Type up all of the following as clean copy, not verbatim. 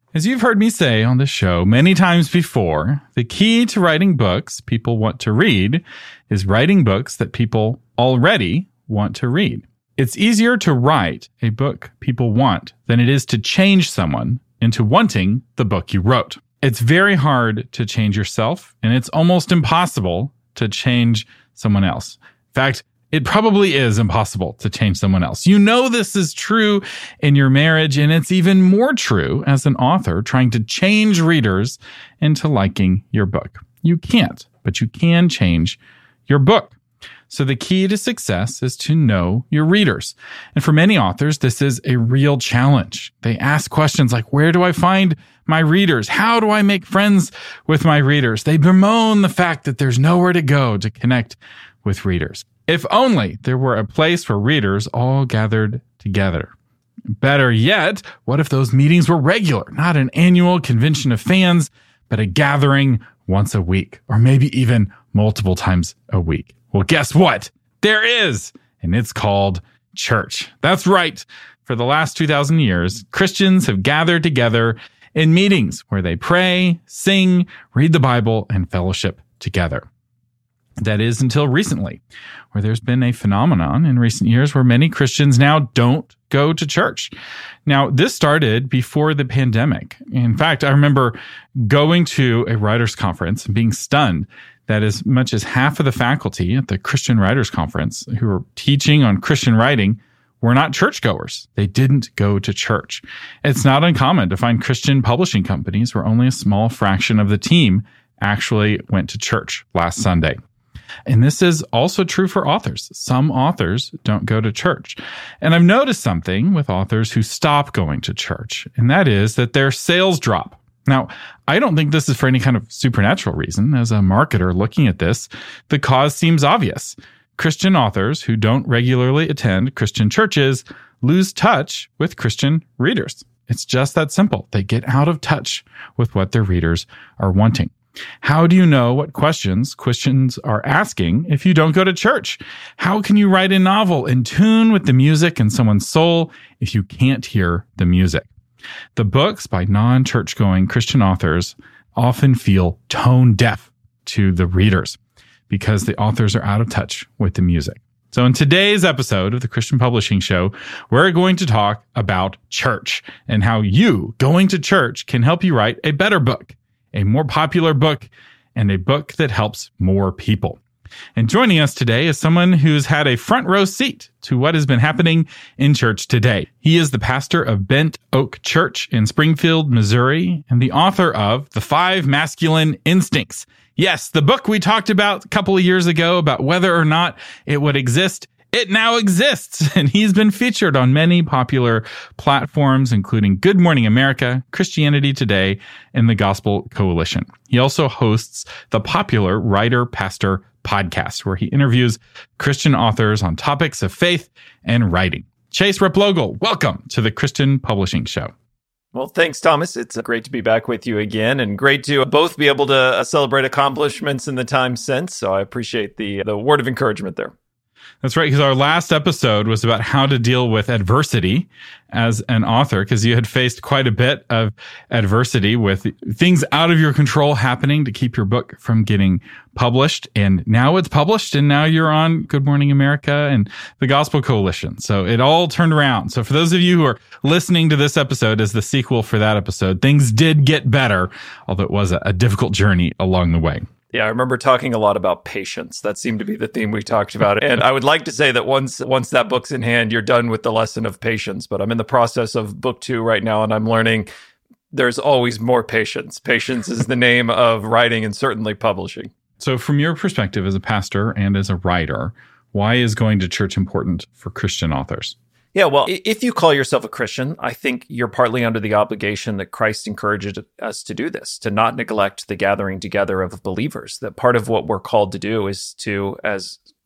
As you've heard me say on this show many times before, the key to writing books people want to read is writing books that people already want to read. It's easier to write a book people want than it is to change someone into wanting the book you wrote. It's very hard to change yourself, and it's almost impossible to change someone else. In fact, it probably is impossible to change someone else. You know this is true in your marriage, and it's even more true as an author trying to change readers into liking your book. You can't, but you can change your book. So the key to success is to know your readers. And for many authors, this is a real challenge. They ask questions like, where do I find my readers? How do I make friends with my readers? They bemoan the fact that there's nowhere to go to connect with readers. If only there were a place where readers all gathered together. Better yet, what if those meetings were regular, not an annual convention of fans, but a gathering once a week, or maybe even multiple times a week? Well, guess what? There is, and it's called church. That's right. For the last 2,000 years, Christians have gathered together in meetings where they pray, sing, read the Bible, and fellowship together. That is until recently, where there's been a phenomenon in recent years where many Christians now don't go to church. Now, this started before the pandemic. In fact, I remember going to a writers' conference and being stunned that as much as half of the faculty at the Christian Writers Conference who were teaching on Christian writing were not churchgoers. They didn't go to church. It's not uncommon to find Christian publishing companies where only a small fraction of the team actually went to church last Sunday. And this is also true for authors. Some authors don't go to church. And I've noticed something with authors who stop going to church, and that is that their sales drop. Now, I don't think this is for any kind of supernatural reason. As a marketer looking at this, the cause seems obvious. Christian authors who don't regularly attend Christian churches lose touch with Christian readers. It's just that simple. They get out of touch with what their readers are wanting. How do you know what questions Christians are asking if you don't go to church? How can you write a novel in tune with the music in someone's soul if you can't hear the music? The books by non-church-going Christian authors often feel tone deaf to the readers because the authors are out of touch with the music. So in today's episode of the Christian Publishing Show, we're going to talk about church and how you going to church can help you write a better book, a more popular book, and a book that helps more people. And joining us today is someone who's had a front row seat to what has been happening in church today. He is the pastor of Bent Oak Church in Springfield, Missouri, and the author of The 5 Masculine Instincts. Yes, the book we talked about a couple of years ago about whether or not it would exist. It now exists, and he's been featured on many popular platforms, including Good Morning America, Christianity Today, and the Gospel Coalition. He also hosts the popular Writer Pastor podcast, where he interviews Christian authors on topics of faith and writing. Chase Replogle, welcome to the Christian Publishing Show. Well, thanks, Thomas. It's great to be back with you again, and great to both be able to celebrate accomplishments in the time since. So I appreciate the word of encouragement there. That's right, because our last episode was about how to deal with adversity as an author, because you had faced quite a bit of adversity with things out of your control happening to keep your book from getting published. And now it's published, and now you're on Good Morning America and the Gospel Coalition. So it all turned around. So for those of you who are listening to this episode as the sequel for that episode, things did get better, although it was a difficult journey along the way. Yeah, I remember talking a lot about patience. That seemed to be the theme we talked about. And I would like to say that once that book's in hand, you're done with the lesson of patience. But I'm in the process of book 2 right now, and I'm learning there's always more patience. Patience is the name of writing and certainly publishing. So from your perspective as a pastor and as a writer, why is going to church important for Christian authors? Yeah, well, if you call yourself a Christian, I think you're partly under the obligation that Christ encourages us to do this, to not neglect the gathering together of believers. That part of what we're called to do is to, as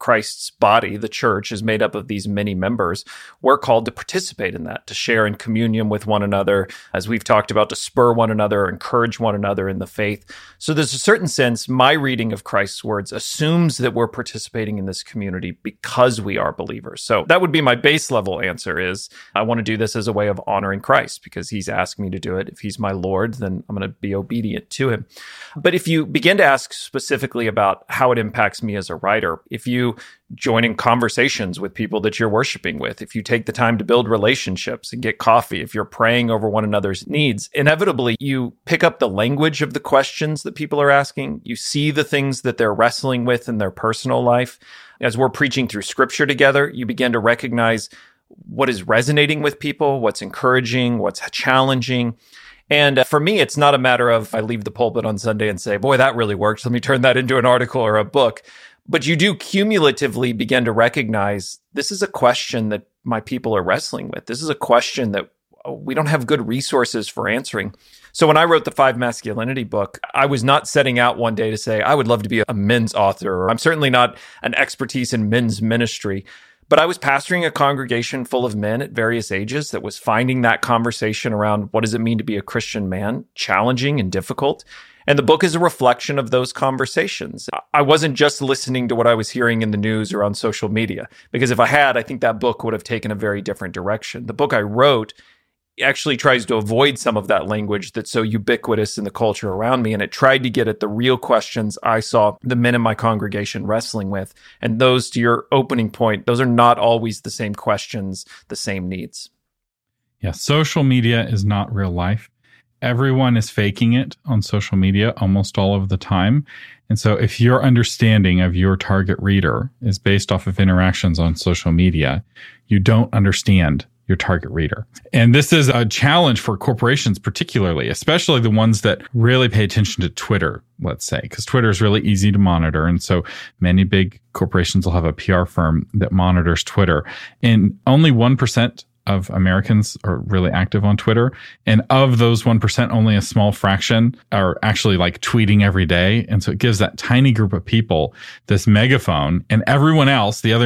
Christ's body, the church, is made up of these many members. We're called to participate in that, to share in communion with one another, as we've talked about, to spur one another, encourage one another in the faith. So there's a certain sense, my reading of Christ's words assumes that we're participating in this community because we are believers. So that would be my base level answer is, I want to do this as a way of honoring Christ because he's asked me to do it. If he's my Lord, then I'm going to be obedient to him. But if you begin to ask specifically about how it impacts me as a writer, if you join in conversations with people that you're worshiping with, if you take the time to build relationships and get coffee, if you're praying over one another's needs, inevitably you pick up the language of the questions that people are asking. You see the things that they're wrestling with in their personal life. As we're preaching through scripture together, you begin to recognize what is resonating with people, what's encouraging, what's challenging. And for me, it's not a matter of I leave the pulpit on Sunday and say, boy, that really worked. Let me turn that into an article or a book. But you do cumulatively begin to recognize this is a question that my people are wrestling with. This is a question that we don't have good resources for answering. So when I wrote the 5 Masculinity book, I was not setting out one day to say, I would love to be a men's author, or I'm certainly not an expertise in men's ministry. But I was pastoring a congregation full of men at various ages that was finding that conversation around what does it mean to be a Christian man challenging and difficult. And the book is a reflection of those conversations. I wasn't just listening to what I was hearing in the news or on social media, because if I had, I think that book would have taken a very different direction. The book I wrote actually tries to avoid some of that language that's so ubiquitous in the culture around me. And it tried to get at the real questions I saw the men in my congregation wrestling with. And those, to your opening point, those are not always the same questions, the same needs. Yeah, social media is not real life. Everyone is faking it on social media almost all of the time. And so if your understanding of your target reader is based off of interactions on social media, you don't understand your target reader. And this is a challenge for corporations, particularly, especially the ones that really pay attention to Twitter, let's say, because Twitter is really easy to monitor. And so many big corporations will have a PR firm that monitors Twitter. And only 1% of Americans are really active on Twitter. And of those 1%, only a small fraction are actually like tweeting every day. And so it gives that tiny group of people this megaphone, and everyone else, the other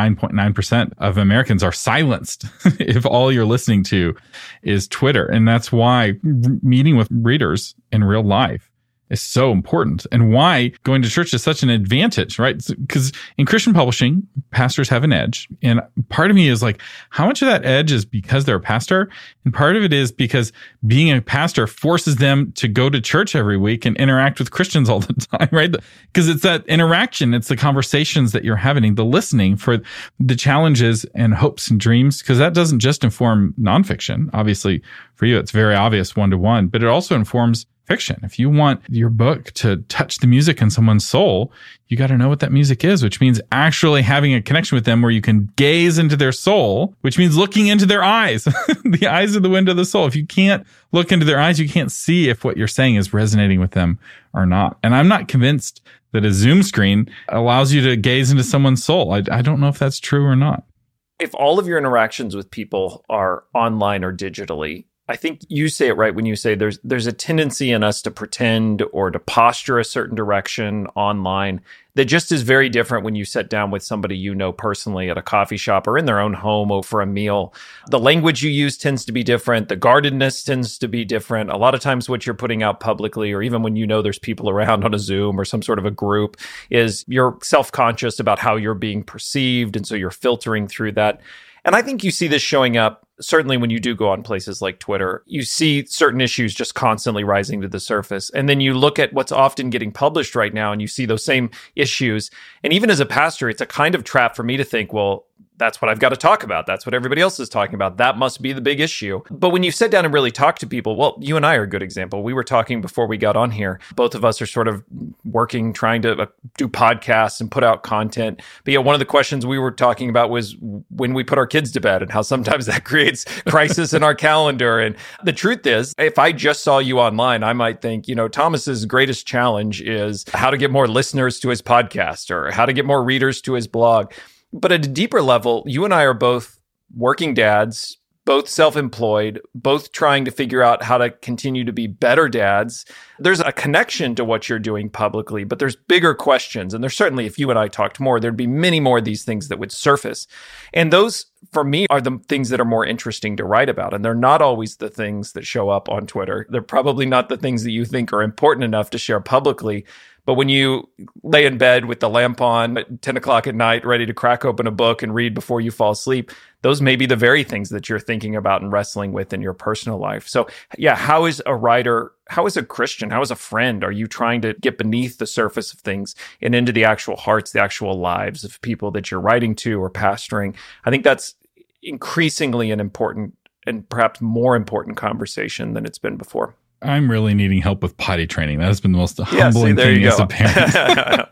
99.9% of Americans, are silenced if all you're listening to is Twitter. And that's why meeting with readers in real life is so important, and why going to church is such an advantage, right? Because in Christian publishing, pastors have an edge. And part of me is like, how much of that edge is because they're a pastor? And part of it is because being a pastor forces them to go to church every week and interact with Christians all the time, right? Because it's that interaction, it's the conversations that you're having, the listening for the challenges and hopes and dreams, because that doesn't just inform nonfiction. Obviously, for you, it's very obvious one-to-one, but it also informs fiction. If you want your book to touch the music in someone's soul, you got to know what that music is, which means actually having a connection with them where you can gaze into their soul, which means looking into their eyes. The eyes are the window of the soul. If you can't look into their eyes, you can't see if what you're saying is resonating with them or not. And I'm not convinced that a Zoom screen allows you to gaze into someone's soul. I don't know if that's true or not. If all of your interactions with people are online or digitally, I think you say it right when you say there's a tendency in us to pretend or to posture a certain direction online that just is very different when you sit down with somebody you know personally at a coffee shop or in their own home over a meal. The language you use tends to be different. The guardedness tends to be different. A lot of times what you're putting out publicly, or even when you know there's people around on a Zoom or some sort of a group, is you're self-conscious about how you're being perceived. And so you're filtering through that. And I think you see this showing up certainly when you do go on places like Twitter. You see certain issues just constantly rising to the surface. And then you look at what's often getting published right now and you see those same issues. And even as a pastor, it's a kind of trap for me to think, well, that's what I've got to talk about. That's what everybody else is talking about. That must be the big issue. But when you sit down and really talk to people, well, you and I are a good example. We were talking before we got on here. Both of us are sort of working, trying to do podcasts and put out content. But yeah, one of the questions we were talking about was when we put our kids to bed and how sometimes that creates crisis in our calendar. And the truth is, if I just saw you online, I might think, Thomas's greatest challenge is how to get more listeners to his podcast or how to get more readers to his blog. But at a deeper level, you and I are both working dads, both self-employed, both trying to figure out how to continue to be better dads. There's a connection to what you're doing publicly, but there's bigger questions. And there's certainly, if you and I talked more, there'd be many more of these things that would surface. And those, for me, are the things that are more interesting to write about. And they're not always the things that show up on Twitter. They're probably not the things that you think are important enough to share publicly. But when you lay in bed with the lamp on at 10 o'clock at night, ready to crack open a book and read before you fall asleep, those may be the very things that you're thinking about and wrestling with in your personal life. So yeah, how is a writer, how is a Christian, how is a friend, are you trying to get beneath the surface of things and into the actual hearts, the actual lives of people that you're writing to or pastoring? I think that's increasingly an important and perhaps more important conversation than it's been before. I'm really needing help with potty training. That has been the most humbling thing as a parent.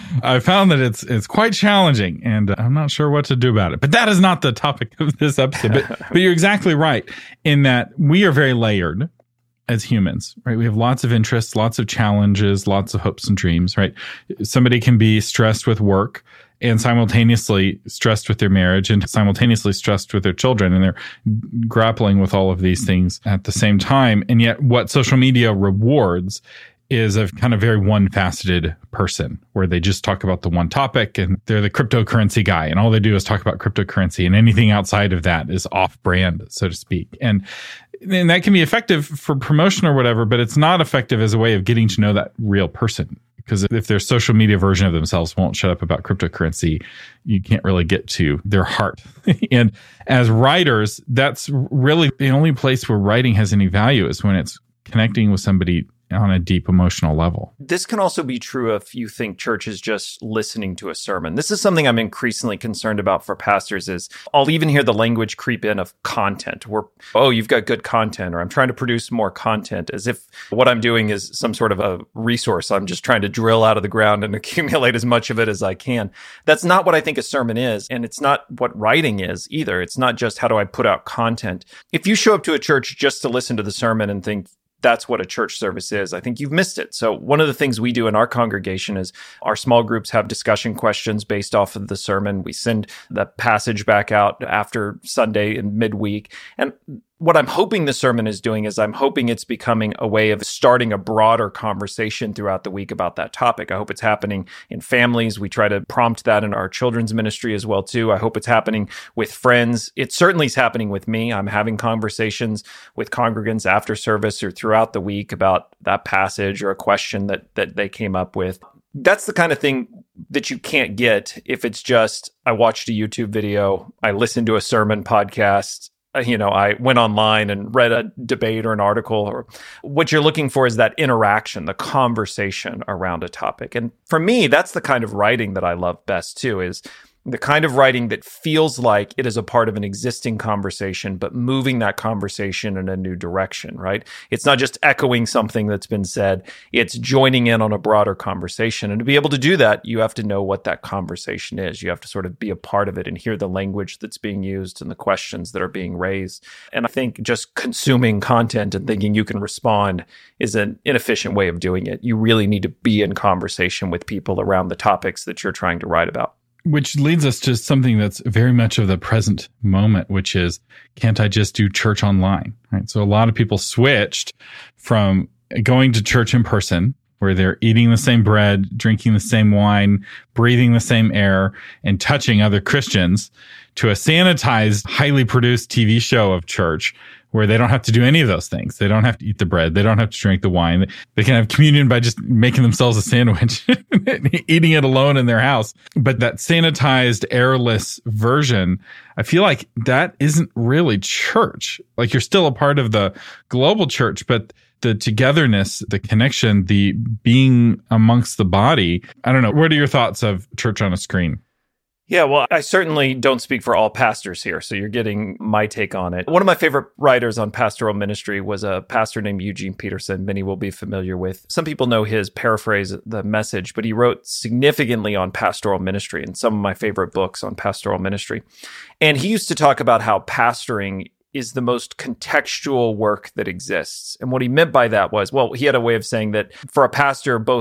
I found that it's quite challenging, and I'm not sure what to do about it. But that is not the topic of this episode. But you're exactly right in that we are very layered as humans, right? We have lots of interests, lots of challenges, lots of hopes and dreams, right? Somebody can be stressed with work and simultaneously stressed with their marriage and simultaneously stressed with their children. And they're grappling with all of these things at the same time. And yet what social media rewards is a kind of very one-faceted person where they just talk about the one topic and they're the cryptocurrency guy and all they do is talk about cryptocurrency and anything outside of that is off-brand, so to speak. And that can be effective for promotion or whatever, but it's not effective as a way of getting to know that real person. Because if their social media version of themselves won't shut up about cryptocurrency, you can't really get to their heart. And as writers, that's really the only place where writing has any value is when it's connecting with somebody on a deep emotional level. This can also be true if you think church is just listening to a sermon. This is something I'm increasingly concerned about for pastors is I'll even hear the language creep in of content where, oh, you've got good content, or I'm trying to produce more content as if what I'm doing is some sort of a resource. I'm just trying to drill out of the ground and accumulate as much of it as I can. That's not what I think a sermon is. And it's not what writing is either. It's not just how do I put out content. If you show up to a church just to listen to the sermon and think, that's what a church service is, I think you've missed it. So one of the things we do in our congregation is our small groups have discussion questions based off of the sermon. We send the passage back out after Sunday and midweek. And what I'm hoping the sermon is doing is I'm hoping it's becoming a way of starting a broader conversation throughout the week about that topic. I hope it's happening in families. We try to prompt that in our children's ministry as well, too. I hope it's happening with friends. It certainly is happening with me. I'm having conversations with congregants after service or throughout the week about that passage or a question that they came up with. That's the kind of thing that you can't get if it's just, I watched a YouTube video, I listened to a sermon podcast, I went online and read a debate or an article. Or what you're looking for is that interaction, the conversation around a topic. And for me, that's the kind of writing that I love best too, is the kind of writing that feels like it is a part of an existing conversation, but moving that conversation in a new direction, right? It's not just echoing something that's been said. It's joining in on a broader conversation. And to be able to do that, you have to know what that conversation is. You have to sort of be a part of it and hear the language that's being used and the questions that are being raised. And I think just consuming content and thinking you can respond is an inefficient way of doing it. You really need to be in conversation with people around the topics that you're trying to write about. Which leads us to something that's very much of the present moment, which is, can't I just do church online? Right. So a lot of people switched from going to church in person, where they're eating the same bread, drinking the same wine, breathing the same air, and touching other Christians, to a sanitized, highly produced TV show of church, where they don't have to do any of those things. They don't have to eat the bread. They don't have to drink the wine. They can have communion by just making themselves a sandwich, eating it alone in their house. But that sanitized, airless version, I feel like that isn't really church. Like, you're still a part of the global church, but the togetherness, the connection, the being amongst the body. I don't know. What are your thoughts of church on a screen? Yeah, well, I certainly don't speak for all pastors here, so you're getting my take on it. One of my favorite writers on pastoral ministry was a pastor named Eugene Peterson. Many will be familiar with. Some people know his paraphrase, The Message, but he wrote significantly on pastoral ministry and some of my favorite books on pastoral ministry. And he used to talk about how pastoring is the most contextual work that exists. And what he meant by that was, well, he had a way of saying that for a pastor, both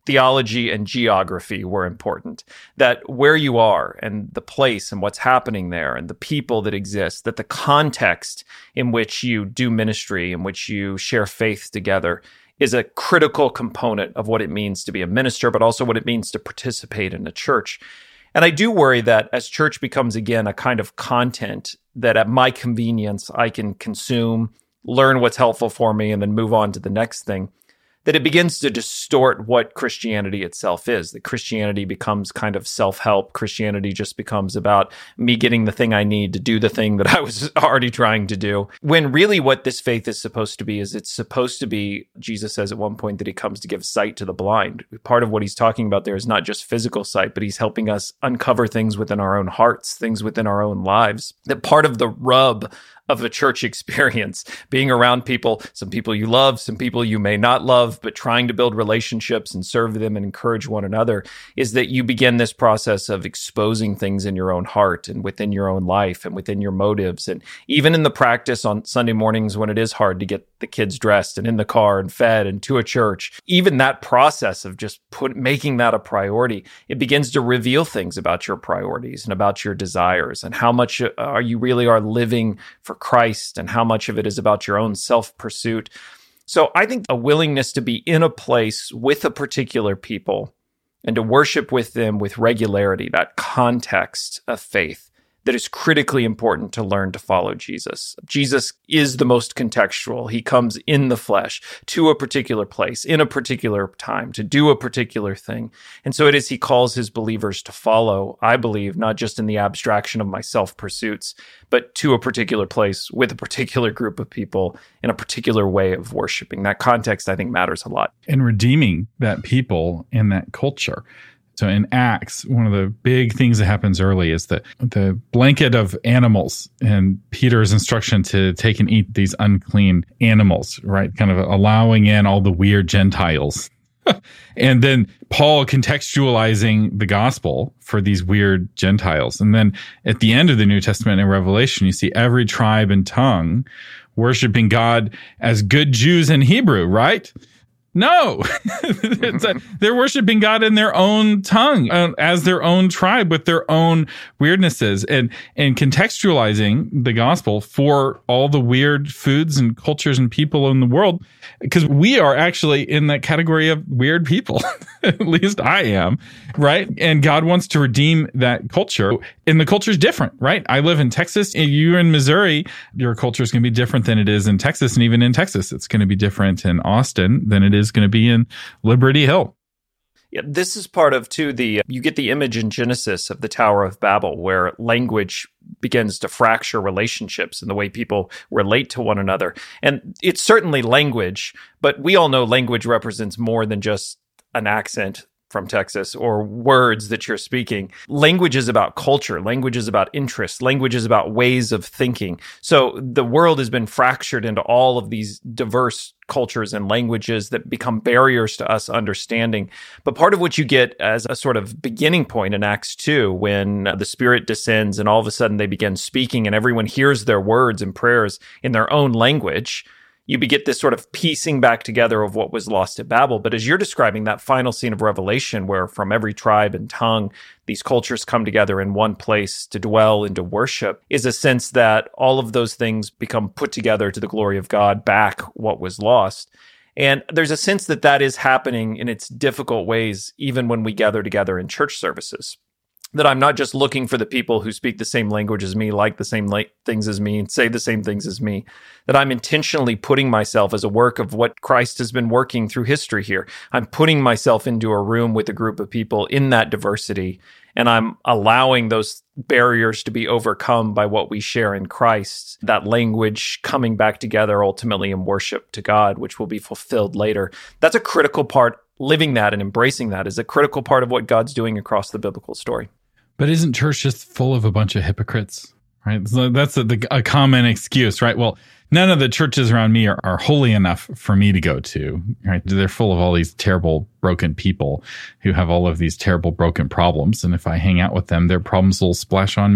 theology and geography were important, that where you are and the place and what's happening there and the people that exist, that the context in which you do ministry, in which you share faith together, is a critical component of what it means to be a minister, but also what it means to participate in a church. And I do worry that as church becomes, again, a kind of content that at my convenience I can consume, learn what's helpful for me, and then move on to the next thing, that it begins to distort what Christianity itself is. That Christianity becomes kind of self-help. Christianity just becomes about me getting the thing I need to do the thing that I was already trying to do. When really what this faith is supposed to be is it's supposed to be, Jesus says at one point that he comes to give sight to the blind. Part of what he's talking about there is not just physical sight, but he's helping us uncover things within our own hearts, things within our own lives. That part of the rub of a church experience, being around people, some people you love, some people you may not love, but trying to build relationships and serve them and encourage one another, is that you begin this process of exposing things in your own heart and within your own life and within your motives. And even in the practice on Sunday mornings when it is hard to get the kids dressed and in the car and fed and to a church, even that process of just making that a priority, it begins to reveal things about your priorities and about your desires and how much you really are living for Christ and how much of it is about your own self-pursuit. So I think a willingness to be in a place with a particular people and to worship with them with regularity, that context of faith, that is critically important to learn to follow Jesus. Jesus is the most contextual. He comes in the flesh to a particular place, in a particular time, to do a particular thing. And so it is he calls his believers to follow, I believe, not just in the abstraction of my self-pursuits, but to a particular place with a particular group of people in a particular way of worshiping. That context, I think, matters a lot. And redeeming that people in that culture. So in Acts, one of the big things that happens early is that the blanket of animals and Peter's instruction to take and eat these unclean animals, right? Kind of allowing in all the weird Gentiles. And then Paul contextualizing the gospel for these weird Gentiles. And then at the end of the New Testament in Revelation, you see every tribe and tongue worshiping God as good Jews in Hebrew, right? No, they're worshiping God in their own tongue, as their own tribe with their own weirdnesses, and contextualizing the gospel for all the weird foods and cultures and people in the world, because we are actually in that category of weird people. At least I am, right? And God wants to redeem that culture, and the culture is different, right? I live in Texas, and you're in Missouri. Your culture is going to be different than it is in Texas, and even in Texas, it's going to be different in Austin than it is going to be in Liberty Hill. Yeah, this is part of, too, you get the image in Genesis of the Tower of Babel, where language begins to fracture relationships and the way people relate to one another. And it's certainly language, but we all know language represents more than just an accent from Texas or words that you're speaking. Language is about culture. Language is about interest. Language is about ways of thinking. So the world has been fractured into all of these diverse cultures and languages that become barriers to us understanding. But part of what you get as a sort of beginning point in Acts 2, when the Spirit descends and all of a sudden they begin speaking and everyone hears their words and prayers in their own language, you get this sort of piecing back together of what was lost at Babel. But as you're describing that final scene of Revelation, where from every tribe and tongue, these cultures come together in one place to dwell and to worship, is a sense that all of those things become put together to the glory of God, back what was lost. And there's a sense that that is happening in its difficult ways, even when we gather together in church services. That I'm not just looking for the people who speak the same language as me, like the same things as me, and say the same things as me. That I'm intentionally putting myself as a work of what Christ has been working through history here. I'm putting myself into a room with a group of people in that diversity, and I'm allowing those barriers to be overcome by what we share in Christ, that language coming back together ultimately in worship to God, which will be fulfilled later. That's a critical part. Living that and embracing that is a critical part of what God's doing across the biblical story. But isn't church just full of a bunch of hypocrites, right? So that's a common excuse, right? Well, none of the churches around me are holy enough for me to go to, right? They're full of all these terrible, broken people who have all of these terrible, broken problems. And if I hang out with them, their problems will splash on me.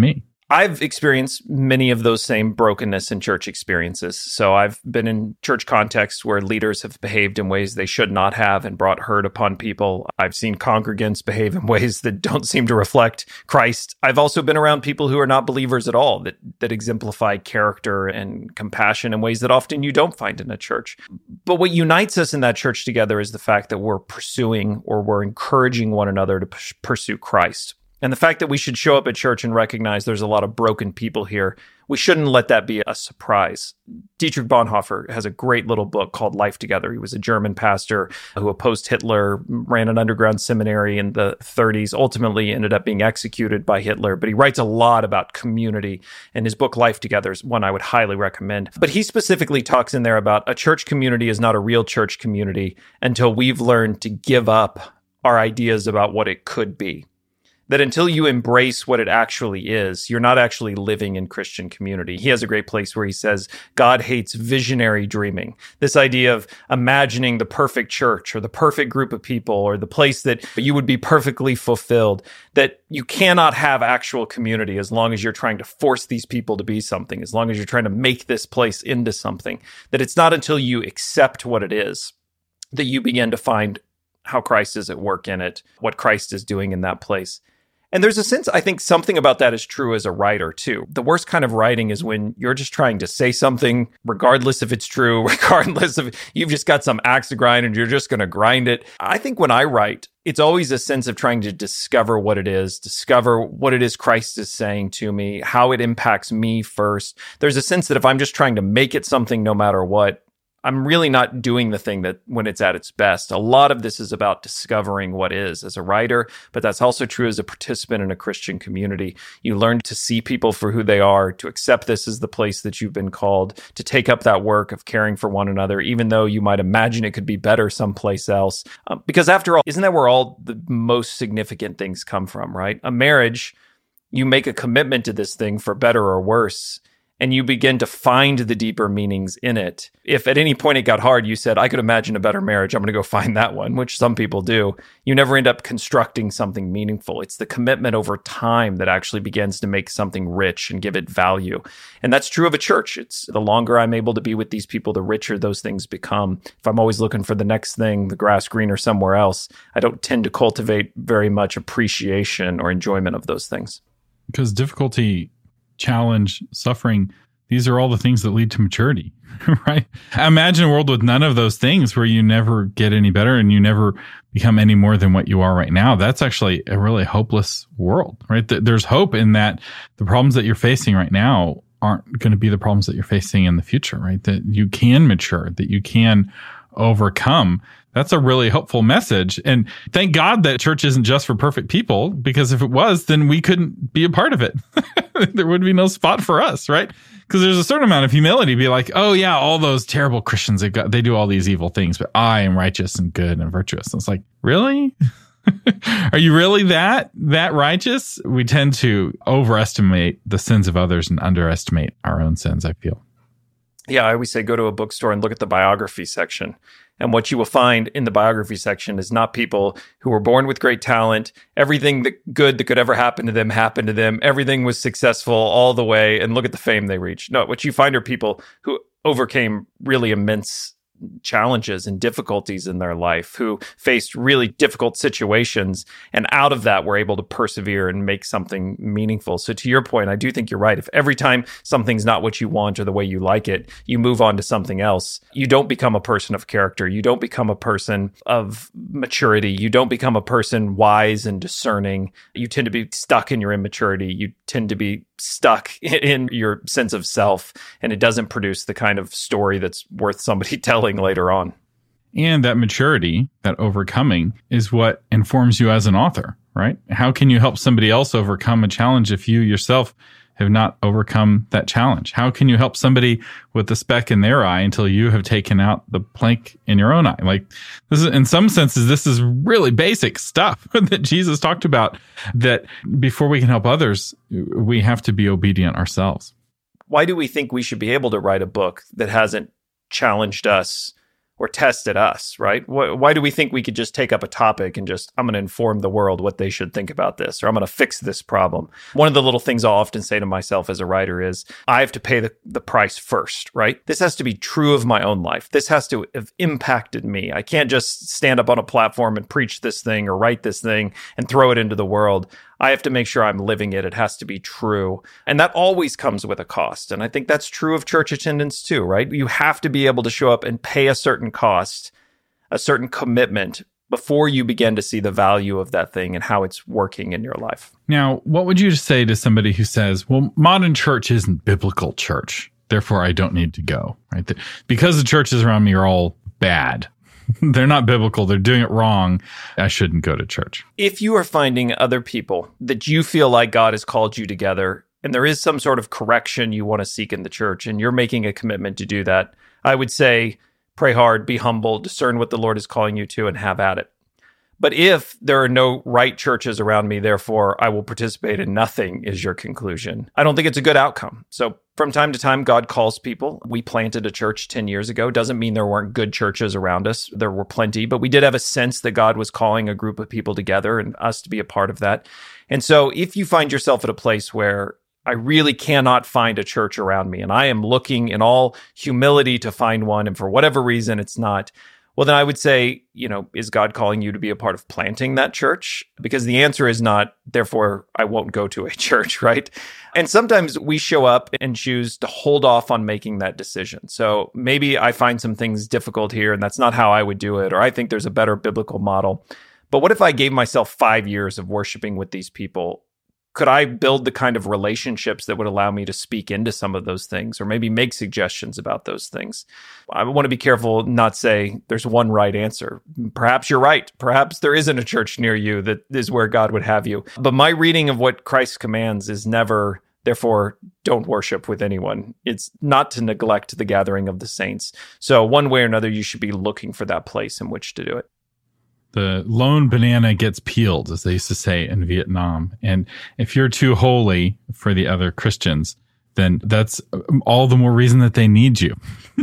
I've experienced many of those same brokenness in church experiences. So I've been in church contexts where leaders have behaved in ways they should not have and brought hurt upon people. I've seen congregants behave in ways that don't seem to reflect Christ. I've also been around people who are not believers at all, that exemplify character and compassion in ways that often you don't find in a church. But what unites us in that church together is the fact that we're pursuing or we're encouraging one another to pursue Christ. And the fact that we should show up at church and recognize there's a lot of broken people here, we shouldn't let that be a surprise. Dietrich Bonhoeffer has a great little book called Life Together. He was a German pastor who opposed Hitler, ran an underground seminary in the 30s, ultimately ended up being executed by Hitler. But he writes a lot about community, and his book Life Together is one I would highly recommend. But he specifically talks in there about a church community is not a real church community until we've learned to give up our ideas about what it could be. That until you embrace what it actually is, you're not actually living in Christian community. He has a great place where he says, God hates visionary dreaming. This idea of imagining the perfect church or the perfect group of people or the place that you would be perfectly fulfilled, that you cannot have actual community as long as you're trying to force these people to be something, as long as you're trying to make this place into something. That it's not until you accept what it is that you begin to find how Christ is at work in it, what Christ is doing in that place. And there's a sense, I think something about that is true as a writer too. The worst kind of writing is when you're just trying to say something, regardless if it's true, regardless if you've just got some axe to grind and you're just going to grind it. I think when I write, it's always a sense of trying to discover what it is Christ is saying to me, how it impacts me first. There's a sense that if I'm just trying to make it something no matter what, I'm really not doing the thing that when it's at its best. A lot of this is about discovering what is as a writer, but that's also true as a participant in a Christian community. You learn to see people for who they are, to accept this as the place that you've been called, to take up that work of caring for one another, even though you might imagine it could be better someplace else. Because after all, isn't that where all the most significant things come from, right? A marriage, you make a commitment to this thing for better or worse, and you begin to find the deeper meanings in it. If at any point it got hard, you said, I could imagine a better marriage, I'm going to go find that one, which some people do. You never end up constructing something meaningful. It's the commitment over time that actually begins to make something rich and give it value. And that's true of a church. It's the longer I'm able to be with these people, the richer those things become. If I'm always looking for the next thing, the grass greener somewhere else, I don't tend to cultivate very much appreciation or enjoyment of those things. Because difficulty, challenge, suffering, these are all the things that lead to maturity, right? Imagine a world with none of those things where you never get any better and you never become any more than what you are right now. That's actually a really hopeless world, right? There's hope in that the problems that you're facing right now aren't going to be the problems that you're facing in the future, right? That you can mature, that you can overcome. That's a really hopeful message. And thank God that church isn't just for perfect people, because if it was, then we couldn't be a part of it. There would be no spot for us, right? Because there's a certain amount of humility to be like, oh yeah, all those terrible Christians, they do all these evil things, but I am righteous and good and virtuous. And it's like, really? Are you really that righteous? We tend to overestimate the sins of others and underestimate our own sins, I feel. Yeah, I always say go to a bookstore and look at the biography section. And what you will find in the biography section is not people who were born with great talent. Everything good that could ever happen to them happened to them. Everything was successful all the way. And look at the fame they reached. No, what you find are people who overcame really immense challenges and difficulties in their life, who faced really difficult situations, and out of that were able to persevere and make something meaningful. So to your point, I do think you're right. If every time something's not what you want or the way you like it, you move on to something else, you don't become a person of character. You don't become a person of maturity. You don't become a person wise and discerning. You tend to be stuck in your immaturity. You tend to be stuck in your sense of self, and it doesn't produce the kind of story that's worth somebody telling later on. And that maturity, that overcoming, is what informs you as an author, right? How can you help somebody else overcome a challenge if you yourself have not overcome that challenge? How can you help somebody with the speck in their eye until you have taken out the plank in your own eye? Like, this is, in some senses, this is really basic stuff that Jesus talked about, that before we can help others, we have to be obedient ourselves. Why do we think we should be able to write a book that hasn't challenged us or tested us, right? Why do we think we could just take up a topic and just, I'm going to inform the world what they should think about this, or I'm going to fix this problem? One of the little things I'll often say to myself as a writer is, I have to pay the price first, right? This has to be true of my own life. This has to have impacted me. I can't just stand up on a platform and preach this thing or write this thing and throw it into the world. I have to make sure I'm living it. It has to be true. And that always comes with a cost. And I think that's true of church attendance too, right? You have to be able to show up and pay a certain cost, a certain commitment before you begin to see the value of that thing and how it's working in your life. Now, what would you say to somebody who says, well, modern church isn't biblical church, therefore I don't need to go, right? Because the churches around me are all bad. They're not biblical. They're doing it wrong. I shouldn't go to church. If you are finding other people that you feel like God has called you together, and there is some sort of correction you want to seek in the church, and you're making a commitment to do that, I would say pray hard, be humble, discern what the Lord is calling you to, and have at it. But if there are no right churches around me, therefore I will participate in nothing, is your conclusion, I don't think it's a good outcome. So from time to time, God calls people. We planted a church 10 years ago. Doesn't mean there weren't good churches around us. There were plenty, but we did have a sense that God was calling a group of people together and us to be a part of that. And so if you find yourself at a place where I really cannot find a church around me, and I am looking in all humility to find one, and for whatever reason it's not, well, then I would say, is God calling you to be a part of planting that church? Because the answer is not, therefore, I won't go to a church, right? And sometimes we show up and choose to hold off on making that decision. So maybe I find some things difficult here, and that's not how I would do it, or I think there's a better biblical model. But what if I gave myself 5 years of worshiping with these people? Could I build the kind of relationships that would allow me to speak into some of those things, or maybe make suggestions about those things? I want to be careful not say there's one right answer. Perhaps you're right. Perhaps there isn't a church near you that is where God would have you. But my reading of what Christ commands is never, therefore, don't worship with anyone. It's not to neglect the gathering of the saints. So one way or another, you should be looking for that place in which to do it. The lone banana gets peeled, as they used to say in Vietnam. And if you're too holy for the other Christians, then that's all the more reason that they need you.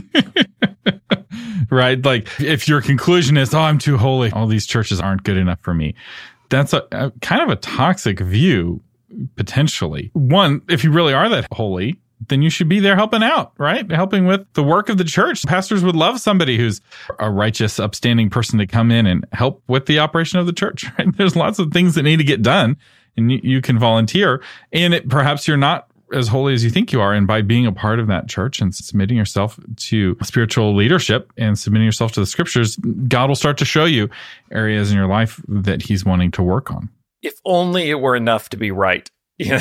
Right? Like if your conclusion is, oh, I'm too holy, all these churches aren't good enough for me. That's a kind of a toxic view, potentially. One, if you really are that holy, then you should be there helping out, right? Helping with the work of the church. Pastors would love somebody who's a righteous, upstanding person to come in and help with the operation of the church, right? There's lots of things that need to get done, and you can volunteer. And perhaps you're not as holy as you think you are. And by being a part of that church and submitting yourself to spiritual leadership and submitting yourself to the scriptures, God will start to show you areas in your life that he's wanting to work on. If only it were enough to be right.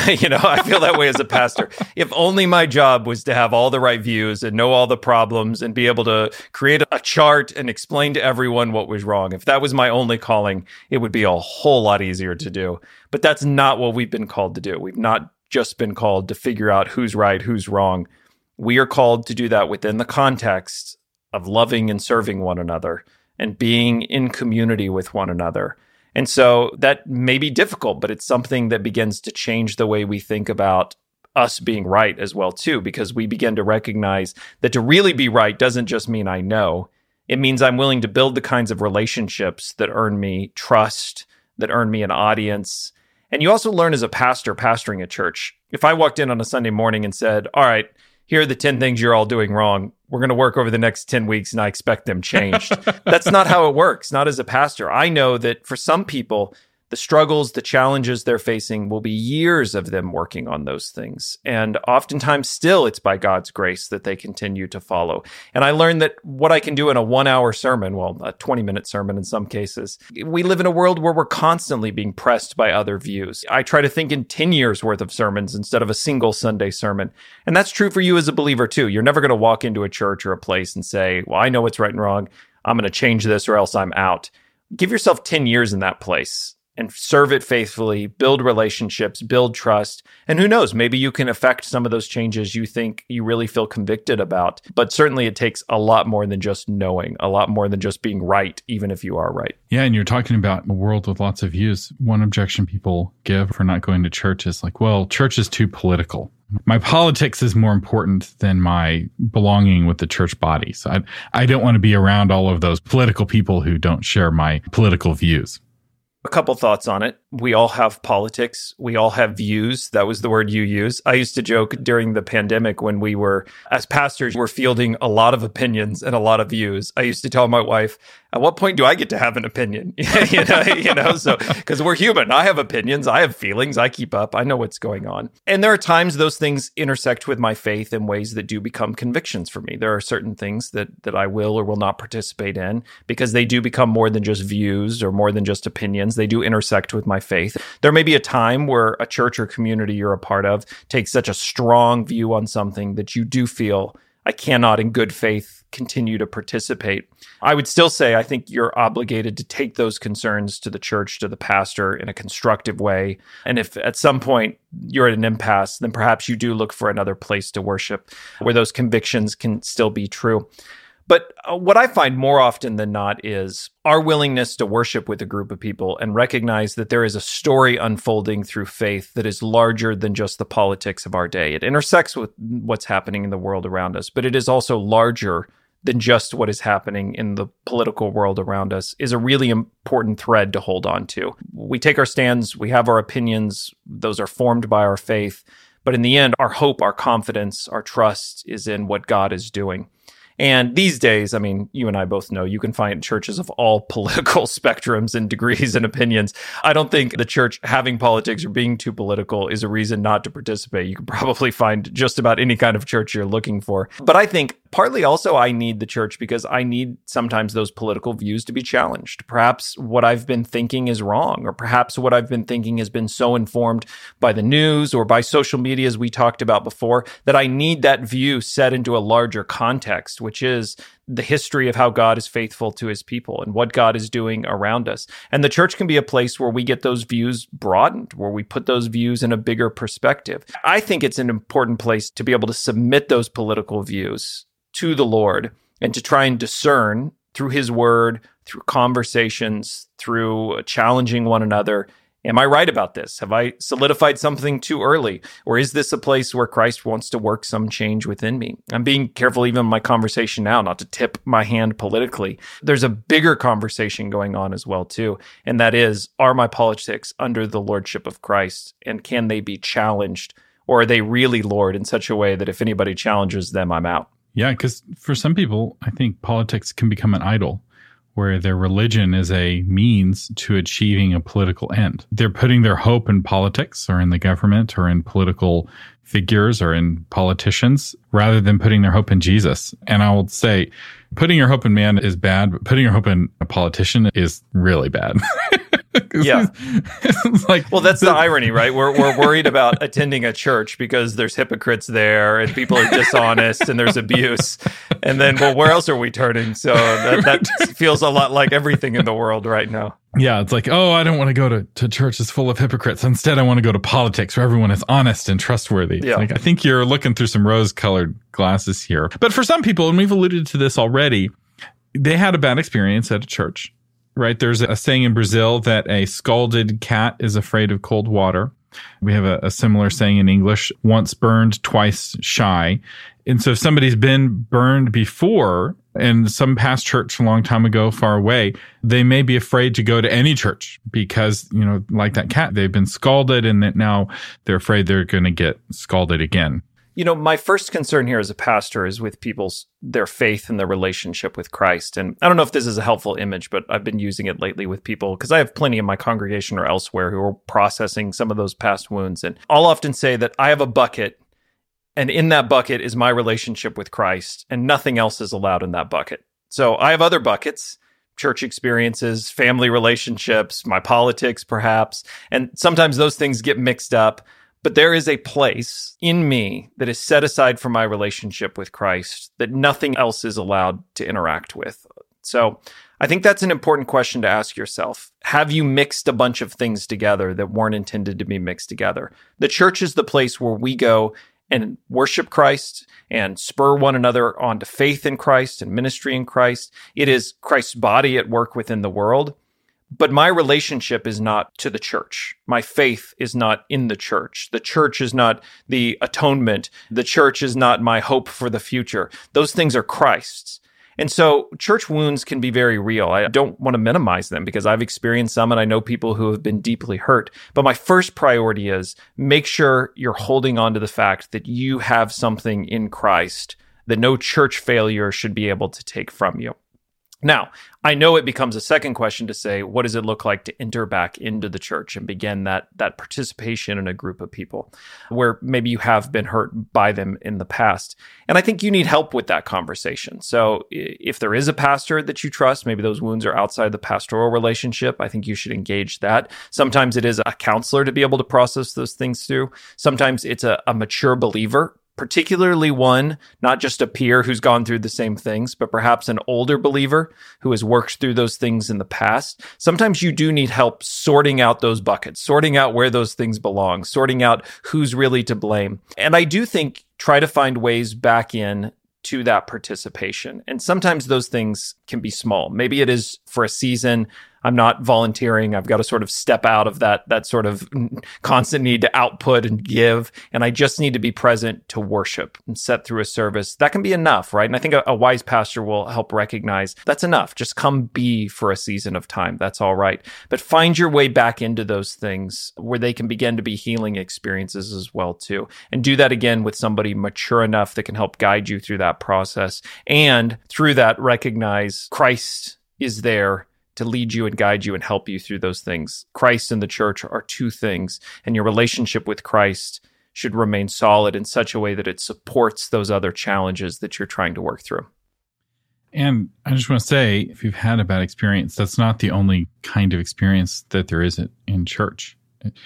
I feel that way as a pastor. If only my job was to have all the right views and know all the problems and be able to create a chart and explain to everyone what was wrong. If that was my only calling, it would be a whole lot easier to do. But that's not what we've been called to do. We've not just been called to figure out who's right, who's wrong. We are called to do that within the context of loving and serving one another and being in community with one another. And so that may be difficult, but it's something that begins to change the way we think about us being right as well, too, because we begin to recognize that to really be right doesn't just mean I know. It means I'm willing to build the kinds of relationships that earn me trust, that earn me an audience. And you also learn as a pastor pastoring a church. If I walked in on a Sunday morning and said, all right, here are the 10 things you're all doing wrong. We're going to work over the next 10 weeks and I expect them changed. That's not how it works, not as a pastor. I know that for some people, the struggles, the challenges they're facing will be years of them working on those things. And oftentimes still it's by God's grace that they continue to follow. And I learned that what I can do in a 1-hour sermon, well, a 20-minute sermon in some cases, we live in a world where we're constantly being pressed by other views. I try to think in 10 years worth of sermons instead of a single Sunday sermon. And that's true for you as a believer too. You're never going to walk into a church or a place and say, well, I know what's right and wrong. I'm going to change this or else I'm out. Give yourself 10 years in that place and serve it faithfully, build relationships, build trust. And who knows, maybe you can affect some of those changes you think you really feel convicted about. But certainly it takes a lot more than just knowing, a lot more than just being right, even if you are right. Yeah, and you're talking about a world with lots of views. One objection people give for not going to church is like, well, church is too political. My politics is more important than my belonging with the church body. So I don't want to be around all of those political people who don't share my political views. A couple thoughts on it. We all have politics. We all have views. That was the word you used. I used to joke during the pandemic when we were, as pastors, we're fielding a lot of opinions and a lot of views. I used to tell my wife, at what point do I get to have an opinion? So because we're human. I have opinions. I have feelings. I keep up. I know what's going on. And there are times those things intersect with my faith in ways that do become convictions for me. There are certain things that I will or will not participate in because they do become more than just views or more than just opinions. They do intersect with my faith. There may be a time where a church or community you're a part of takes such a strong view on something that you do feel, I cannot in good faith continue to participate. I would still say I think you're obligated to take those concerns to the church, to the pastor in a constructive way. And if at some point you're at an impasse, then perhaps you do look for another place to worship where those convictions can still be true. But what I find more often than not is our willingness to worship with a group of people and recognize that there is a story unfolding through faith that is larger than just the politics of our day. It intersects with what's happening in the world around us, but it is also larger than just what is happening in the political world around us, is a really important thread to hold on to. We take our stands, we have our opinions, those are formed by our faith, but in the end, our hope, our confidence, our trust is in what God is doing. And these days, I mean, you and I both know you can find churches of all political spectrums and degrees and opinions. I don't think the church having politics or being too political is a reason not to participate. You can probably find just about any kind of church you're looking for. But I think partly also I need the church because I need sometimes those political views to be challenged. Perhaps what I've been thinking is wrong, or perhaps what I've been thinking has been so informed by the news or by social media, as we talked about before, that I need that view set into a larger context, which is the history of how God is faithful to his people and what God is doing around us. And the church can be a place where we get those views broadened, where we put those views in a bigger perspective. I think it's an important place to be able to submit those political views to the Lord and to try and discern through his word, through conversations, through challenging one another. Am I right about this? Have I solidified something too early? Or is this a place where Christ wants to work some change within me? I'm being careful even in my conversation now not to tip my hand politically. There's a bigger conversation going on as well too. And that is, are my politics under the lordship of Christ? And can they be challenged? Or are they really Lord in such a way that if anybody challenges them, I'm out? Yeah, because for some people, I think politics can become an idol, where their religion is a means to achieving a political end. They're putting their hope in politics or in the government or in political figures or in politicians rather than putting their hope in Jesus. And I will say, putting your hope in man is bad, but putting your hope in a politician is really bad. Yeah. Well, that's the irony, right? We're worried about attending a church because there's hypocrites there and people are dishonest and there's abuse. And then, well, where else are we turning? So that feels a lot like everything in the world right now. Yeah, it's like, oh, I don't want to go to churches full of hypocrites. Instead, I want to go to politics where everyone is honest and trustworthy. Yeah. Like, I think you're looking through some rose-colored glasses here. But for some people, and we've alluded to this already, they had a bad experience at a church, right? There's a saying in Brazil that a scalded cat is afraid of cold water. We have a similar saying in English, once burned, twice shy. And so if somebody's been burned before in some past church a long time ago, far away, they may be afraid to go to any church because, you know, like that cat, they've been scalded and that now they're afraid they're going to get scalded again. You know, my first concern here as a pastor is with their faith and their relationship with Christ. And I don't know if this is a helpful image, but I've been using it lately with people because I have plenty in my congregation or elsewhere who are processing some of those past wounds. And I'll often say that I have a bucket, and in that bucket is my relationship with Christ, and nothing else is allowed in that bucket. So I have other buckets, church experiences, family relationships, my politics perhaps, and sometimes those things get mixed up. But there is a place in me that is set aside for my relationship with Christ that nothing else is allowed to interact with. So I think that's an important question to ask yourself. Have you mixed a bunch of things together that weren't intended to be mixed together? The church is the place where we go and worship Christ and spur one another on to faith in Christ and ministry in Christ. It is Christ's body at work within the world. But my relationship is not to the church. My faith is not in the church. The church is not the atonement. The church is not my hope for the future. Those things are Christ's. And so church wounds can be very real. I don't want to minimize them because I've experienced some and I know people who have been deeply hurt. But my first priority is make sure you're holding on to the fact that you have something in Christ that no church failure should be able to take from you. Now, I know it becomes a second question to say, what does it look like to enter back into the church and begin that participation in a group of people where maybe you have been hurt by them in the past? And I think you need help with that conversation. So if there is a pastor that you trust, maybe those wounds are outside the pastoral relationship, I think you should engage that. Sometimes it is a counselor to be able to process those things through. Sometimes it's a mature believer, particularly one, not just a peer who's gone through the same things, but perhaps an older believer who has worked through those things in the past. Sometimes you do need help sorting out those buckets, sorting out where those things belong, sorting out who's really to blame. And I do think try to find ways back in to that participation. And sometimes those things can be small. Maybe it is for a season. I'm not volunteering. I've got to sort of step out of that sort of constant need to output and give. And I just need to be present to worship and set through a service. That can be enough, right? And I think a wise pastor will help recognize that's enough. Just come be for a season of time. That's all right. But find your way back into those things where they can begin to be healing experiences as well, too. And do that again with somebody mature enough that can help guide you through that process. And through that, recognize Christ is there to lead you and guide you and help you through those things. Christ and the church are two things, and your relationship with Christ should remain solid in such a way that it supports those other challenges that you're trying to work through. And I just want to say, if you've had a bad experience, that's not the only kind of experience that there is in church.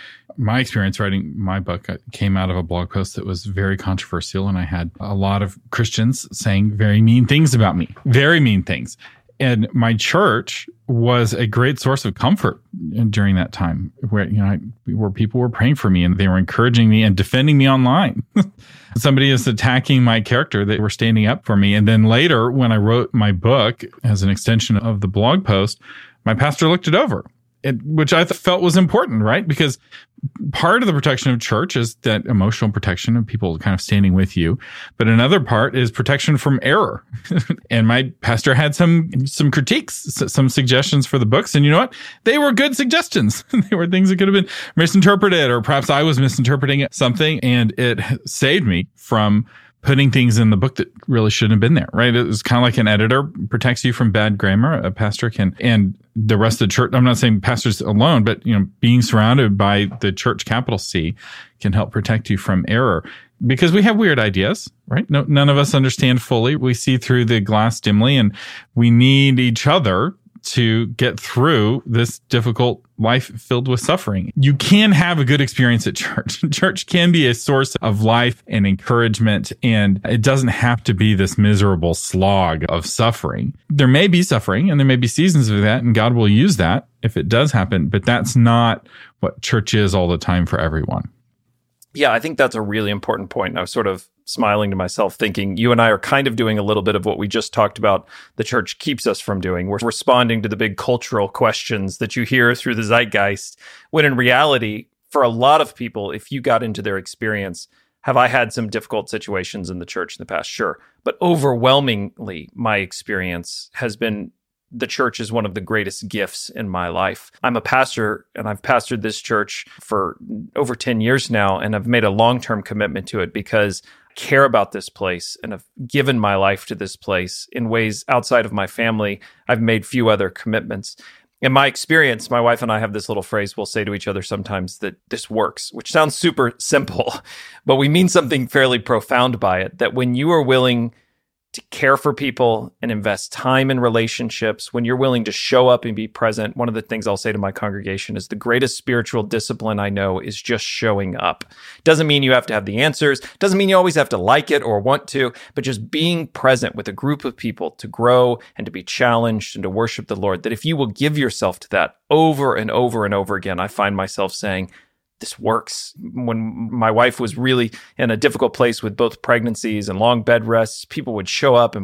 My experience writing my book came out of a blog post that was very controversial, and I had a lot of Christians saying very mean things about me, very mean things. And my church was a great source of comfort during that time where, where people were praying for me and they were encouraging me and defending me online. Somebody is attacking my character. They were standing up for me. And then later, when I wrote my book as an extension of the blog post, my pastor looked it over, which I felt was important, right? Because part of the protection of church is that emotional protection of people kind of standing with you. But another part is protection from error. And my pastor had some critiques, some suggestions for the books. And you know what? They were good suggestions. They were things that could have been misinterpreted, or perhaps I was misinterpreting something, and it saved me from putting things in the book that really shouldn't have been there, right? It was kind of like an editor protects you from bad grammar. A pastor can, and the rest of the church, I'm not saying pastors alone, but, being surrounded by the church, capital C, can help protect you from error. Because we have weird ideas, right? None of us understand fully. We see through the glass dimly, and we need each other to get through this difficult life filled with suffering. You can have a good experience at church. Church can be a source of life and encouragement, and it doesn't have to be this miserable slog of suffering. There may be suffering, and there may be seasons of that, and God will use that if it does happen, but that's not what church is all the time for everyone. Yeah, I think that's a really important point. I was sort of smiling to myself thinking you and I are kind of doing a little bit of what we just talked about the church keeps us from doing. We're responding to the big cultural questions that you hear through the zeitgeist, when in reality, for a lot of people, if you got into their experience, have I had some difficult situations in the church in the past? Sure. But overwhelmingly, my experience has been the church is one of the greatest gifts in my life. I'm a pastor, and I've pastored this church for over 10 years now, and I've made a long-term commitment to it because I care about this place and have given my life to this place in ways outside of my family. I've made few other commitments. In my experience, my wife and I have this little phrase we'll say to each other sometimes, that this works, which sounds super simple, but we mean something fairly profound by it, that when you are willing to care for people and invest time in relationships, when you're willing to show up and be present, one of the things I'll say to my congregation is the greatest spiritual discipline I know is just showing up. Doesn't mean you have to have the answers. Doesn't mean you always have to like it or want to, but just being present with a group of people to grow and to be challenged and to worship the Lord. That if you will give yourself to that over and over and over again, I find myself saying, this works. When my wife was really in a difficult place with both pregnancies and long bed rests, people would show up and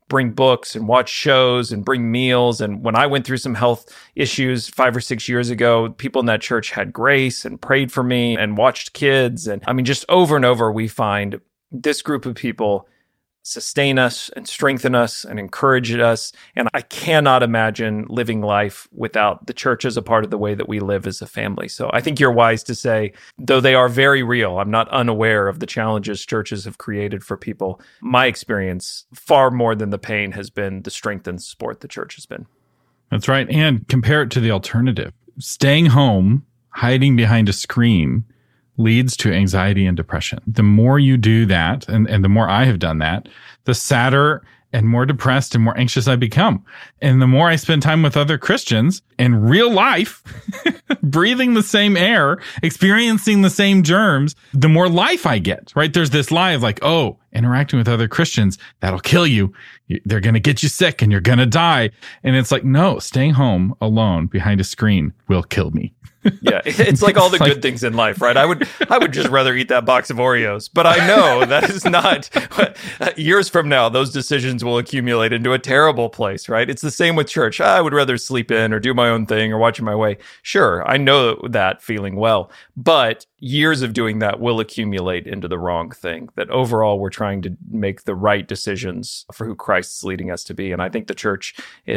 bring books and watch shows and bring meals. And when I went through some health issues 5 or 6 years ago, people in that church had grace and prayed for me and watched kids. And I mean, just over and over, we find this group of people sustain us and strengthen us and encourage us. And I cannot imagine living life without the church as a part of the way that we live as a family. So I think you're wise to say, though they are very real, I'm not unaware of the challenges churches have created for people. My experience, far more than the pain, has been the strength and support the church has been. That's right. And compare it to the alternative. Staying home, hiding behind a screen, leads to anxiety and depression. The more you do that, and the more I have done that, the sadder and more depressed and more anxious I become. And the more I spend time with other Christians in real life, breathing the same air, experiencing the same germs, the more life I get, right? There's this lie of like, oh, interacting with other Christians, that'll kill you. They're going to get you sick and you're going to die. And it's like, no, staying home alone behind a screen will kill me. Yeah, it's like all the good things in life, right? I would just rather eat that box of Oreos, but I know that is not, years from now, those decisions will accumulate into a terrible place, right? It's the same with church. I would rather sleep in or do my own thing or watch my way. Sure, I know that feeling well, but years of doing that will accumulate into the wrong thing, that overall we're trying to make the right decisions for who Christ's leading us to be. And I think the church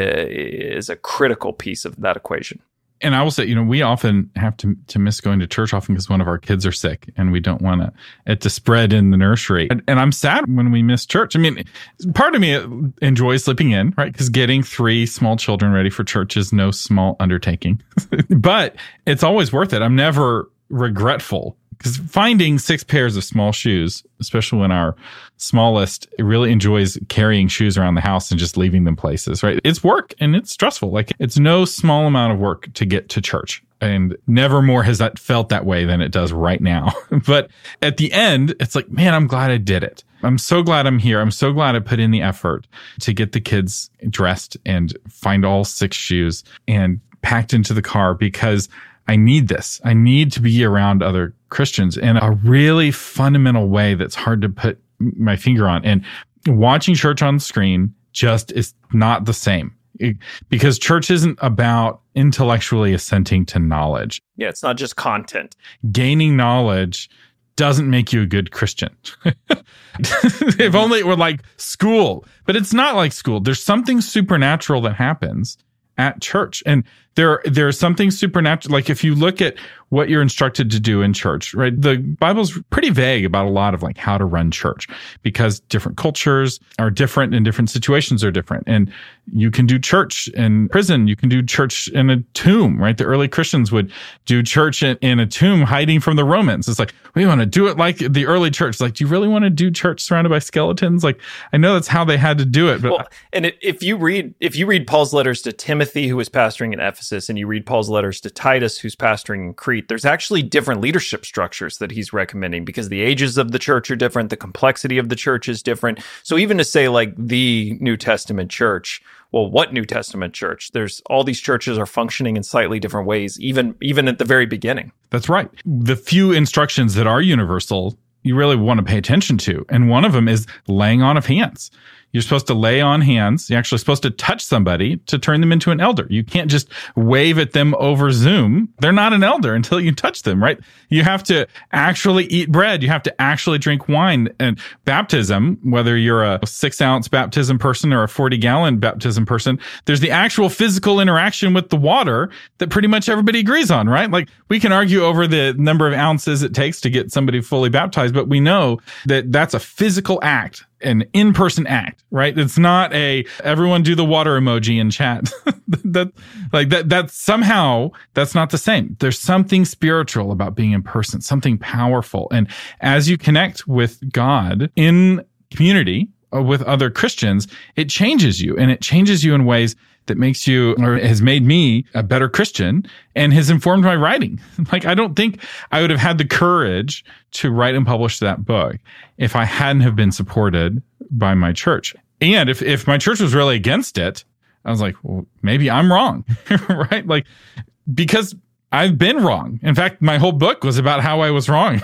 is a critical piece of that equation. And I will say, we often have to miss going to church often because one of our kids are sick and we don't want it to spread in the nursery. And I'm sad when we miss church. I mean, part of me enjoys sleeping in, right? Because getting 3 small children ready for church is no small undertaking, but it's always worth it. I'm never regretful because finding 6 pairs of small shoes, especially when our smallest really enjoys carrying shoes around the house and just leaving them places, right? It's work and it's stressful. Like it's no small amount of work to get to church. And never more has that felt that way than it does right now. But at the end, it's like, man, I'm glad I did it. I'm so glad I'm here. I'm so glad I put in the effort to get the kids dressed and find all 6 shoes and packed into the car because I need this. I need to be around other Christians in a really fundamental way that's hard to put my finger on. And watching church on the screen just is not the same. Because church isn't about intellectually assenting to knowledge. Yeah, it's not just content. Gaining knowledge doesn't make you a good Christian. If only it were like school. But it's not like school. There's something supernatural that happens at church. And there's something supernatural. Like if you look at what you're instructed to do in church, right? The Bible's pretty vague about a lot of like how to run church because different cultures are different and different situations are different. And you can do church in prison. You can do church in a tomb, right? The early Christians would do church in a tomb hiding from the Romans. It's like, we want to do it like the early church. It's like, do you really want to do church surrounded by skeletons? Like, I know that's how they had to do it. But well, and if you read Paul's letters to Timothy, who was pastoring in Ephesus, and you read Paul's letters to Titus, who's pastoring in Crete, there's actually different leadership structures that he's recommending because the ages of the church are different, the complexity of the church is different. So even to say like the New Testament church, well, what New Testament church? There's all these churches are functioning in slightly different ways, even at the very beginning. That's right. The few instructions that are universal, you really want to pay attention to. And one of them is laying on of hands. You're supposed to lay on hands. You're actually supposed to touch somebody to turn them into an elder. You can't just wave at them over Zoom. They're not an elder until you touch them, right? You have to actually eat bread. You have to actually drink wine. And baptism, whether you're a 6-ounce baptism person or a 40-gallon baptism person, there's the actual physical interaction with the water that pretty much everybody agrees on, right? Like we can argue over the number of ounces it takes to get somebody fully baptized, but we know that that's a physical act, an in-person act, right? It's not everyone do the water emoji in chat. That's somehow that's not the same. There's something spiritual about being in person, something powerful. And as you connect with God in community with other Christians, it changes you, and it changes you in ways that makes you, or has made me a better Christian and has informed my writing. Like, I don't think I would have had the courage to write and publish that book if I hadn't have been supported by my church. And if my church was really against it, I was like, well, maybe I'm wrong, right? Like, because I've been wrong. In fact, my whole book was about how I was wrong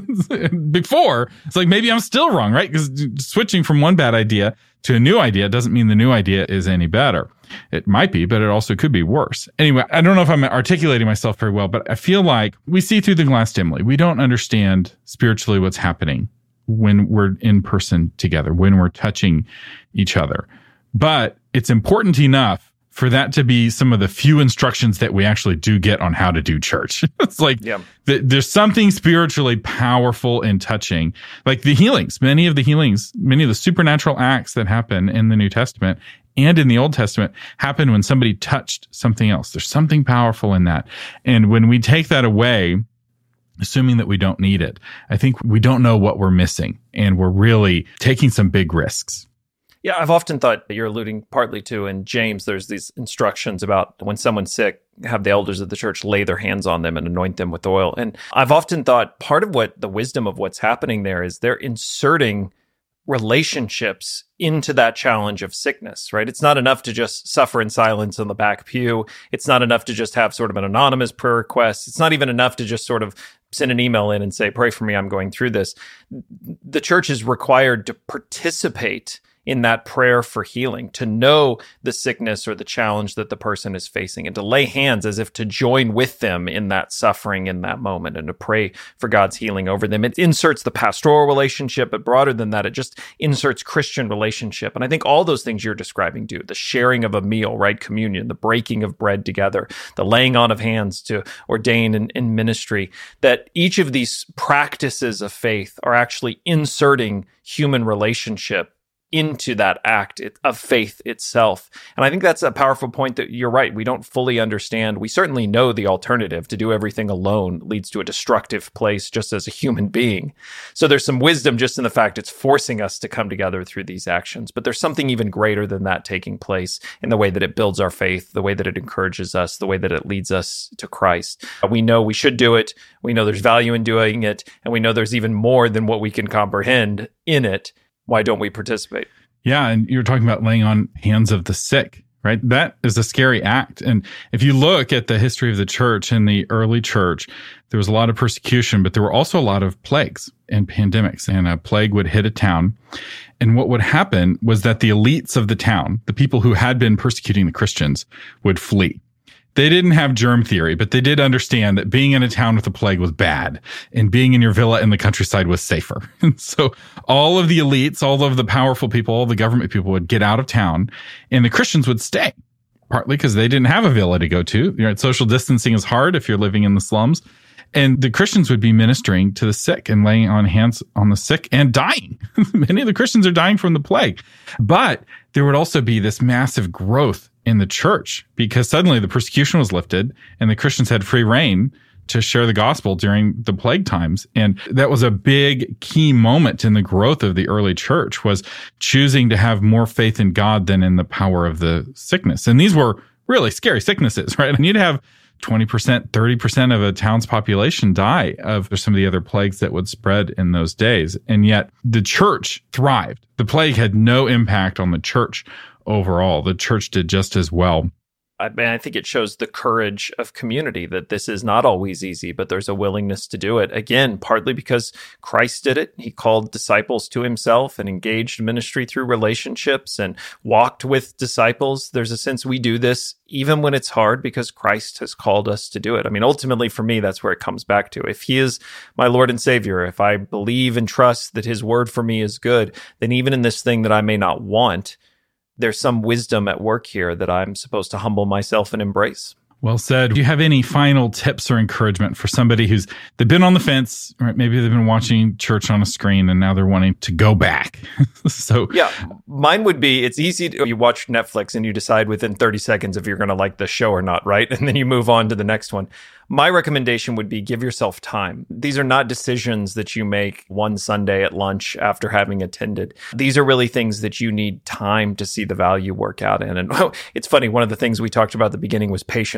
before. It's like, maybe I'm still wrong, right? Because switching from one bad idea to a new idea doesn't mean the new idea is any better. It might be, but it also could be worse. Anyway, I don't know if I'm articulating myself very well, but I feel like we see through the glass dimly. We don't understand spiritually what's happening when we're in person together, when we're touching each other. But it's important enough for that to be some of the few instructions that we actually do get on how to do church. It's like, there's something spiritually powerful in touching, like the healings, many of the supernatural acts that happen in the New Testament and in the Old Testament happen when somebody touched something else. There's something powerful in that. And when we take that away, assuming that we don't need it, I think we don't know what we're missing, and we're really taking some big risks. Yeah, I've often thought that you're alluding partly to in James, there's these instructions about when someone's sick, have the elders of the church lay their hands on them and anoint them with oil. And I've often thought part of what the wisdom of what's happening there is they're inserting relationships into that challenge of sickness, right? It's not enough to just suffer in silence on the back pew. It's not enough to just have sort of an anonymous prayer request. It's not even enough to just sort of send an email in and say, pray for me, I'm going through this. The church is required to participate in that prayer for healing, to know the sickness or the challenge that the person is facing, and to lay hands as if to join with them in that suffering in that moment, and to pray for God's healing over them. It inserts the pastoral relationship, but broader than that, it just inserts Christian relationship. And I think all those things you're describing do, the sharing of a meal, right? Communion, the breaking of bread together, the laying on of hands to ordain in ministry, that each of these practices of faith are actually inserting human relationship into that act of faith itself. And I think that's a powerful point that you're right. We don't fully understand. We certainly know the alternative, to do everything alone, leads to a destructive place just as a human being. So there's some wisdom just in the fact it's forcing us to come together through these actions. But there's something even greater than that taking place in the way that it builds our faith, the way that it encourages us, the way that it leads us to Christ. We know we should do it. We know there's value in doing it. And we know there's even more than what we can comprehend in it. Why don't we participate? Yeah, and you were talking about laying on hands of the sick, right? That is a scary act. And if you look at the history of the church, in the early church, there was a lot of persecution, but there were also a lot of plagues and pandemics. And a plague would hit a town. And what would happen was that the elites of the town, the people who had been persecuting the Christians, would flee. They didn't have germ theory, but they did understand that being in a town with a plague was bad, and being in your villa in the countryside was safer. And so all of the elites, all of the powerful people, all the government people would get out of town, and the Christians would stay, partly because they didn't have a villa to go to. You know, social distancing is hard if you're living in the slums. And the Christians would be ministering to the sick and laying on hands on the sick and dying. Many of the Christians are dying from the plague. But there would also be this massive growth in the church because suddenly the persecution was lifted and the Christians had free reign to share the gospel during the plague times. And that was a big key moment in the growth of the early church, was choosing to have more faith in God than in the power of the sickness. And these were really scary sicknesses, right? And you'd have 20%, 30% of a town's population die of some of the other plagues that would spread in those days. And yet the church thrived. The plague had no impact on the church overall. The church did just as well. I mean, I think it shows the courage of community, that this is not always easy, but there's a willingness to do it. Again, partly because Christ did it. He called disciples to himself and engaged ministry through relationships and walked with disciples. There's a sense we do this even when it's hard because Christ has called us to do it. I mean, ultimately for me, that's where it comes back to. If he is my Lord and Savior, if I believe and trust that his word for me is good, then even in this thing that I may not want, there's some wisdom at work here that I'm supposed to humble myself and embrace. Well said. Do you have any final tips or encouragement for somebody they've been on the fence, right? Maybe they've been watching church on a screen and now they're wanting to go back. Yeah, mine would be, it's easy you watch Netflix and you decide within 30 seconds if you're going to like the show or not, right? And then you move on to the next one. My recommendation would be give yourself time. These are not decisions that you make one Sunday at lunch after having attended. These are really things that you need time to see the value work out in. And it's funny, one of the things we talked about at the beginning was patience.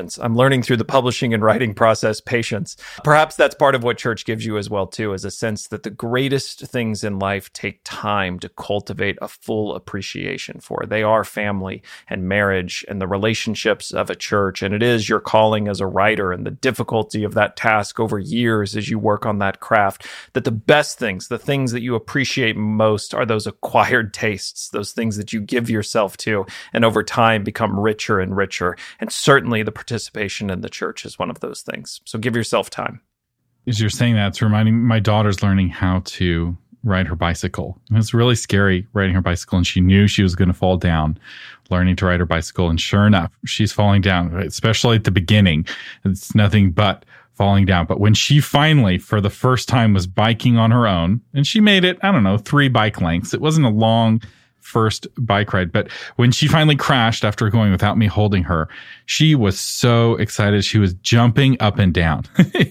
patience. I'm learning through the publishing and writing process, patience. Perhaps that's part of what church gives you as well, too, is a sense that the greatest things in life take time to cultivate a full appreciation for. They are family and marriage and the relationships of a church. And it is your calling as a writer and the difficulty of that task over years as you work on that craft, that the best things, the things that you appreciate most are those acquired tastes, those things that you give yourself to and over time become richer and richer. And certainly the participation in the church is one of those things. So give yourself time. As you're saying that, it's reminding my daughter's learning how to ride her bicycle. It was really scary riding her bicycle, and she knew she was going to fall down learning to ride her bicycle. And sure enough, she's falling down, especially at the beginning. It's nothing but falling down. But when she finally, for the first time, was biking on her own, and she made it, 3 bike lengths. It wasn't a long first bike ride, but when she finally crashed after going without me holding her, she was so excited. She was jumping up and down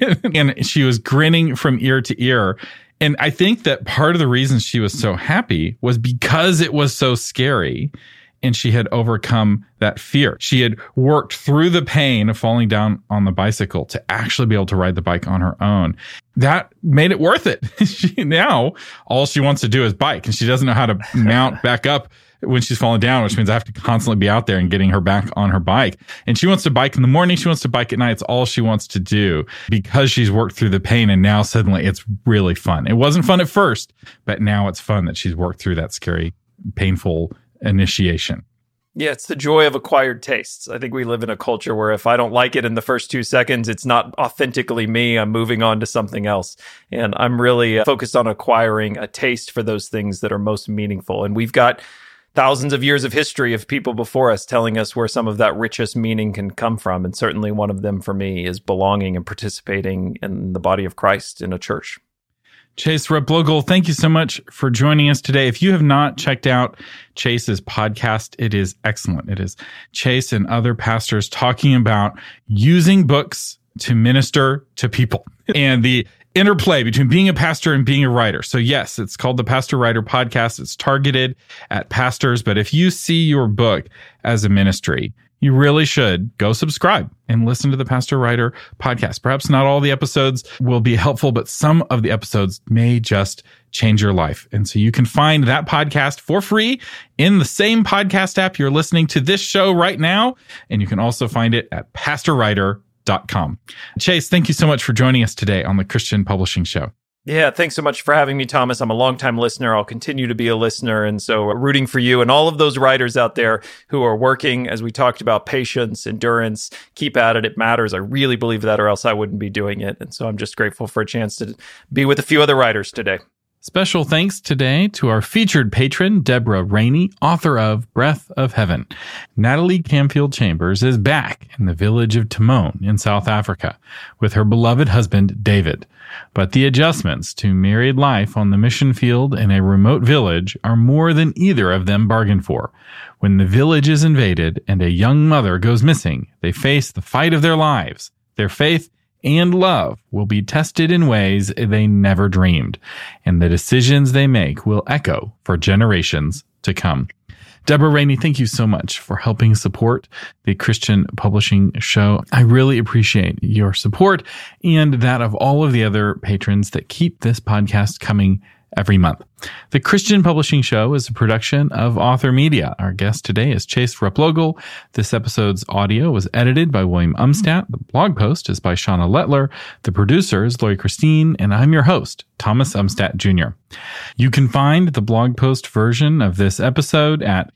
and she was grinning from ear to ear. And I think that part of the reason she was so happy was because it was so scary and she had overcome that fear. She had worked through the pain of falling down on the bicycle to actually be able to ride the bike on her own. That made it worth it. Now, all she wants to do is bike, and she doesn't know how to mount back up when she's falling down, which means I have to constantly be out there and getting her back on her bike. And she wants to bike in the morning. She wants to bike at night. It's all she wants to do because she's worked through the pain. And now suddenly it's really fun. It wasn't fun at first, but now it's fun that she's worked through that scary, painful initiation. Yeah, it's the joy of acquired tastes. I think we live in a culture where if I don't like it in the first 2 seconds, it's not authentically me. I'm moving on to something else. And I'm really focused on acquiring a taste for those things that are most meaningful. And we've got thousands of years of history of people before us telling us where some of that richest meaning can come from. And certainly one of them for me is belonging and participating in the body of Christ in a church. Chase Replogle, thank you so much for joining us today. If you have not checked out Chase's podcast, it is excellent. It is Chase and other pastors talking about using books to minister to people and the interplay between being a pastor and being a writer. So yes, it's called the Pastor Writer Podcast. It's targeted at pastors, but if you see your book as a ministry, you really should go subscribe and listen to the Pastor Writer Podcast. Perhaps not all the episodes will be helpful, but some of the episodes may just change your life. And so you can find that podcast for free in the same podcast app you're listening to this show right now. And you can also find it at pastorwriter.com. Chase, thank you so much for joining us today on the Christian Publishing Show. Yeah, thanks so much for having me, Thomas. I'm a longtime listener. I'll continue to be a listener. And so rooting for you and all of those writers out there who are working, as we talked about, patience, endurance, keep at it. It matters. I really believe that, or else I wouldn't be doing it. And so I'm just grateful for a chance to be with a few other writers today. Special thanks today to our featured patron, Deborah Rainey, author of Breath of Heaven. Natalie Camfield Chambers is back in the village of Timon in South Africa with her beloved husband, David. But the adjustments to married life on the mission field in a remote village are more than either of them bargained for. When the village is invaded and a young mother goes missing, they face the fight of their lives. Their faith and love will be tested in ways they never dreamed, and the decisions they make will echo for generations to come. Deborah Rainey, thank you so much for helping support the Christian Publishing Show. I really appreciate your support and that of all of the other patrons that keep this podcast coming every month. The Christian Publishing Show is a production of Author Media. Our guest today is Chase Replogle. This episode's audio was edited by William Umstadt. The blog post is by Shauna Lettler. The producer is Lori Christine, and I'm your host, Thomas Umstadt Jr. You can find the blog post version of this episode at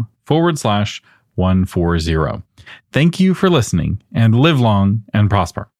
christianpublishingshow.com/140. Thank you for listening, and live long and prosper.